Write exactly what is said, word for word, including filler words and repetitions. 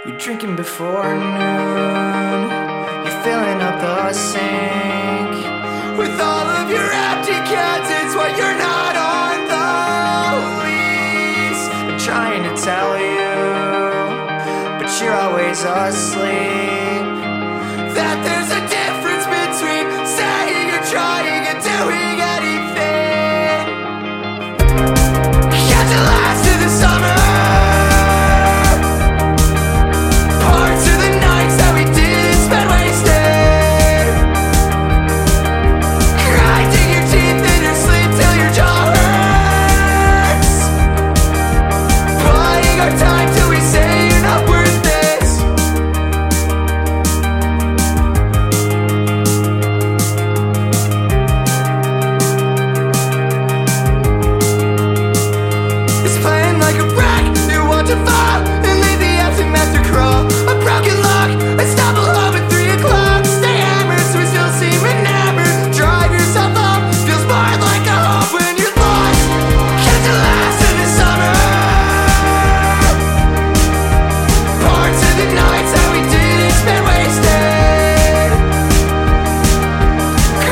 You're drinking before noon. You're filling up the sink with all of your empty cans. It's why you're not on the lease. I'm trying to tell you, but you're always asleep.